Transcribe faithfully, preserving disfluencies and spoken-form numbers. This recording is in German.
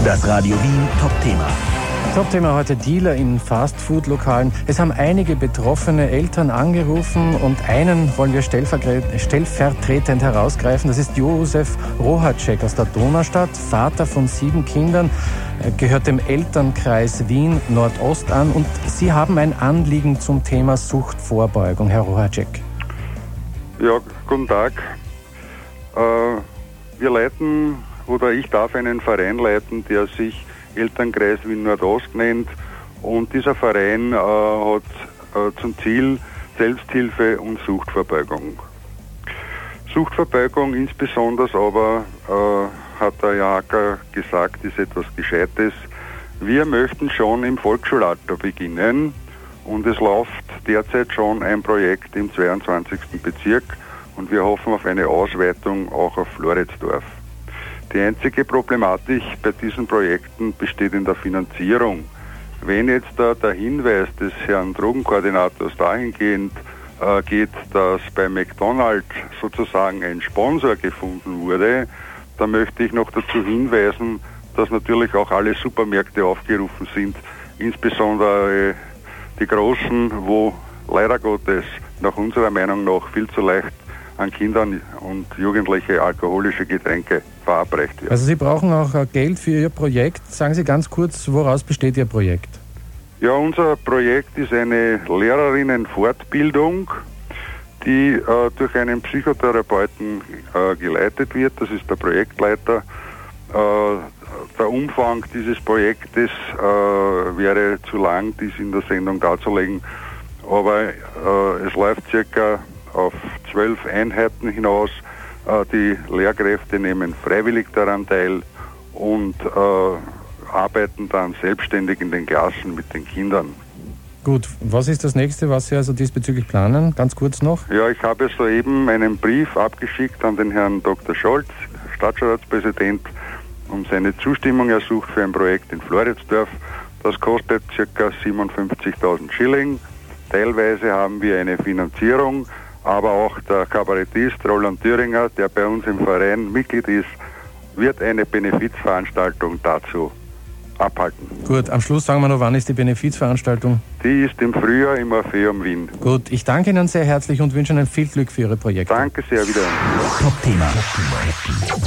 Das Radio Wien Top-Thema. Top-Thema heute: Dealer in Fastfood-Lokalen. Es haben einige betroffene Eltern angerufen und einen wollen wir stellvertretend herausgreifen. Das ist Josef Rohacek aus der Donaustadt, Vater von sieben Kindern, gehört dem Elternkreis Wien Nordost an, und Sie haben ein Anliegen zum Thema Suchtvorbeugung, Herr Rohacek. Ja, guten Tag. Äh, wir leiten, oder ich darf einen Verein leiten, der sich Elternkreis Wien Nordost nennt, und dieser Verein äh, hat äh, zum Ziel Selbsthilfe und Suchtvorbeugung. Suchtvorbeugung insbesondere aber, äh, hat der Jaker gesagt, ist etwas Gescheites. Wir möchten schon im Volksschulalter beginnen, und es läuft derzeit schon ein Projekt im zweiundzwanzigsten Bezirk, und wir hoffen auf eine Ausweitung auch auf Floridsdorf. Die einzige Problematik bei diesen Projekten besteht in der Finanzierung. Wenn jetzt da der Hinweis des Herrn Drogenkoordinators dahingehend äh, geht, dass bei McDonald's sozusagen ein Sponsor gefunden wurde, dann möchte ich noch dazu hinweisen, dass natürlich auch alle Supermärkte aufgerufen sind, insbesondere die großen, wo leider Gottes nach unserer Meinung nach viel zu leicht an Kindern und Jugendliche alkoholische Getränke verabreicht werden. Also Sie brauchen auch Geld für Ihr Projekt. Sagen Sie ganz kurz, woraus besteht Ihr Projekt? Ja, unser Projekt ist eine Lehrerinnenfortbildung, die äh, durch einen Psychotherapeuten äh, geleitet wird. Das ist der Projektleiter. Äh, der Umfang dieses Projektes äh, wäre zu lang, dies in der Sendung darzulegen, aber äh, es läuft circa auf zwölf Einheiten hinaus. Äh, die Lehrkräfte nehmen freiwillig daran teil und äh, arbeiten dann selbstständig in den Klassen mit den Kindern. Gut, was ist das nächste, was Sie also diesbezüglich planen? Ganz kurz noch. Ja, ich habe soeben einen Brief abgeschickt an den Herrn Doktor Scholz, Stadtratspräsident, um seine Zustimmung ersucht für ein Projekt in Floridsdorf. Das kostet ca. siebenundfünfzigtausend Schilling. Teilweise haben wir eine Finanzierung, aber auch der Kabarettist Roland Thüringer, der bei uns im Verein Mitglied ist, wird eine Benefizveranstaltung dazu abhalten. Gut, am Schluss sagen wir noch, wann ist die Benefizveranstaltung? Die ist im Frühjahr im Orpheum Wien. Gut, ich danke Ihnen sehr herzlich und wünsche Ihnen viel Glück für Ihre Projekte. Danke sehr, wieder. Top-Thema.